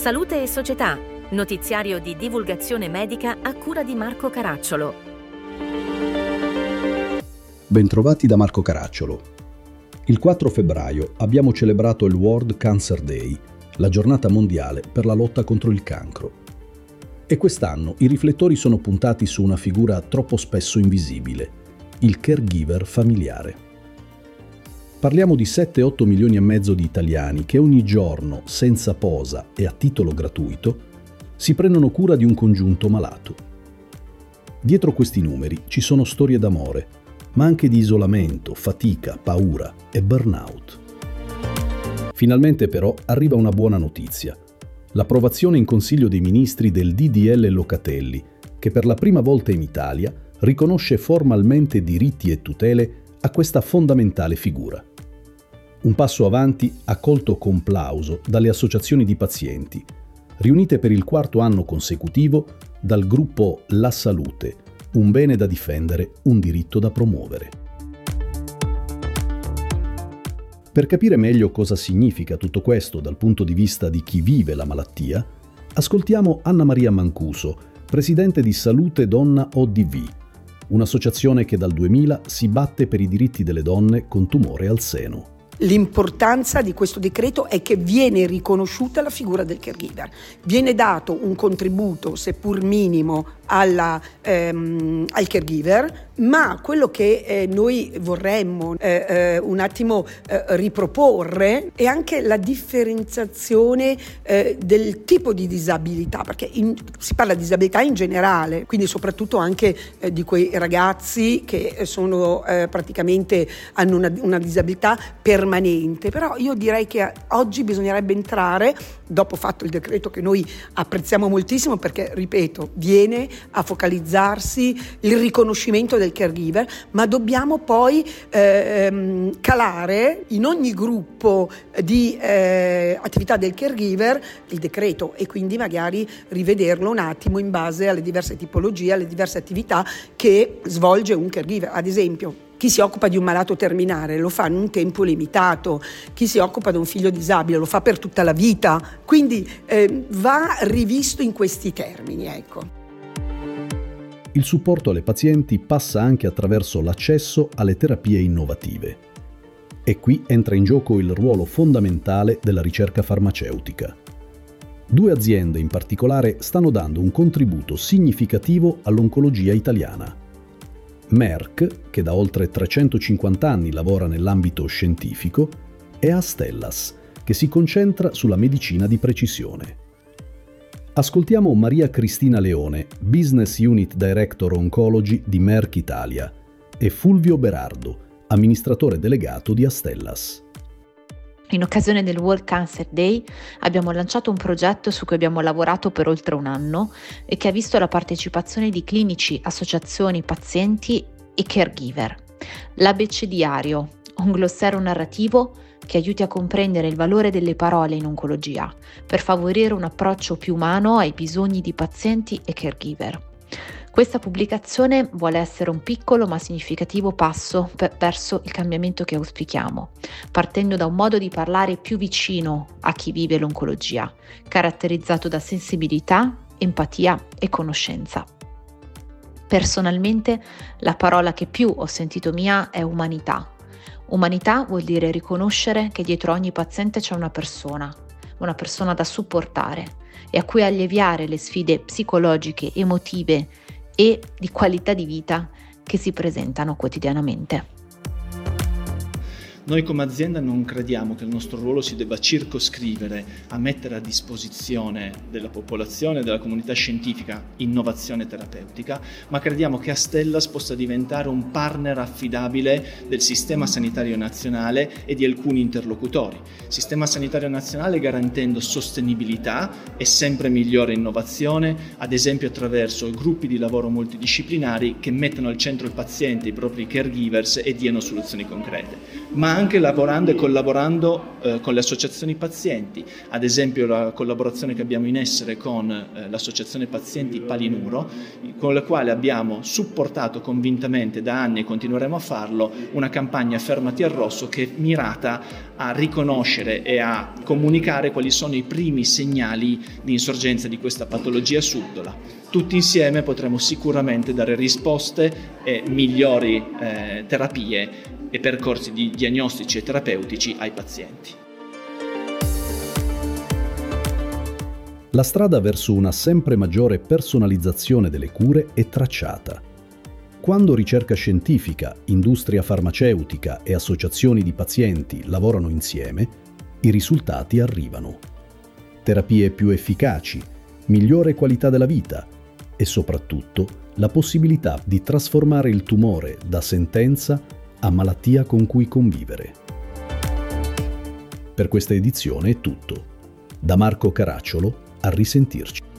Salute e Società, notiziario di divulgazione medica a cura di Marco Caracciolo. Bentrovati da Marco Caracciolo. Il 4 febbraio abbiamo celebrato il World Cancer Day, la giornata mondiale per la lotta contro il cancro. E quest'anno i riflettori sono puntati su una figura troppo spesso invisibile, il caregiver familiare. Parliamo di 7-8 milioni e mezzo di italiani che ogni giorno, senza posa e a titolo gratuito, si prendono cura di un congiunto malato. Dietro questi numeri ci sono storie d'amore, ma anche di isolamento, fatica, paura e burnout. Finalmente però arriva una buona notizia. L'approvazione in Consiglio dei Ministri del DDL Locatelli, che per la prima volta in Italia riconosce formalmente diritti e tutele a questa fondamentale figura. Un passo avanti accolto con plauso dalle associazioni di pazienti, riunite per il 4º anno consecutivo dal gruppo La Salute, un bene da difendere, un diritto da promuovere. Per capire meglio cosa significa tutto questo dal punto di vista di chi vive la malattia, ascoltiamo Anna Maria Mancuso, presidente di Salute Donna ODV, un'associazione che dal 2000 si batte per i diritti delle donne con tumore al seno. L'importanza di questo decreto è che viene riconosciuta la figura del caregiver, viene dato un contributo, seppur minimo, al caregiver, ma quello che noi vorremmo un attimo riproporre è anche la differenziazione del tipo di disabilità, perché si parla di disabilità in generale, quindi soprattutto anche di quei ragazzi che sono praticamente hanno una disabilità permanente. Però io direi che oggi bisognerebbe entrare, dopo fatto il decreto che noi apprezziamo moltissimo, perché ripeto viene a focalizzarsi il riconoscimento del caregiver, ma dobbiamo poi calare in ogni gruppo di attività del caregiver il decreto e quindi magari rivederlo un attimo in base alle diverse tipologie, alle diverse attività che svolge un caregiver. Ad esempio, chi si occupa di un malato terminale lo fa in un tempo limitato, chi si occupa di un figlio disabile lo fa per tutta la vita, quindi va rivisto in questi termini, ecco. Il supporto alle pazienti passa anche attraverso l'accesso alle terapie innovative. E qui entra in gioco il ruolo fondamentale della ricerca farmaceutica. 2 aziende in particolare stanno dando un contributo significativo all'oncologia italiana. Merck, che da oltre 350 anni lavora nell'ambito scientifico, e Astellas, che si concentra sulla medicina di precisione. Ascoltiamo Maria Cristina Leone, Business Unit Director Oncology di Merck Italia, e Fulvio Berardo, amministratore delegato di Astellas. In occasione del World Cancer Day abbiamo lanciato un progetto su cui abbiamo lavorato per oltre un anno e che ha visto la partecipazione di clinici, associazioni, pazienti e caregiver. L'abecediario, un glossario narrativo che aiuti a comprendere il valore delle parole in oncologia, per favorire un approccio più umano ai bisogni di pazienti e caregiver. Questa pubblicazione vuole essere un piccolo ma significativo passo verso il cambiamento che auspichiamo, partendo da un modo di parlare più vicino a chi vive l'oncologia, caratterizzato da sensibilità, empatia e conoscenza. Personalmente, la parola che più ho sentito mia è umanità. Umanità vuol dire riconoscere che dietro ogni paziente c'è una persona da supportare e a cui alleviare le sfide psicologiche, emotive e di qualità di vita che si presentano quotidianamente. Noi come azienda non crediamo che il nostro ruolo si debba circoscrivere a mettere a disposizione della popolazione, della comunità scientifica, innovazione terapeutica, ma crediamo che Astellas possa diventare un partner affidabile del Sistema Sanitario Nazionale e di alcuni interlocutori. Sistema Sanitario Nazionale garantendo sostenibilità e sempre migliore innovazione, ad esempio attraverso gruppi di lavoro multidisciplinari che mettono al centro il paziente, i propri caregivers e diano soluzioni concrete. Ma ma anche lavorando e collaborando con le associazioni pazienti, ad esempio la collaborazione che abbiamo in essere con l'associazione pazienti Palinuro, con la quale abbiamo supportato convintamente da anni e continueremo a farlo una campagna Fermati al Rosso che è mirata a riconoscere e a comunicare quali sono i primi segnali di insorgenza di questa patologia subdola. Tutti insieme potremo sicuramente dare risposte e migliori terapie e percorsi diagnostici e terapeutici ai pazienti. La strada verso una sempre maggiore personalizzazione delle cure è tracciata. Quando ricerca scientifica, industria farmaceutica e associazioni di pazienti lavorano insieme, i risultati arrivano. Terapie più efficaci, migliore qualità della vita e soprattutto la possibilità di trasformare il tumore da sentenza a malattia con cui convivere. Per questa edizione è tutto. Da Marco Caracciolo, a risentirci.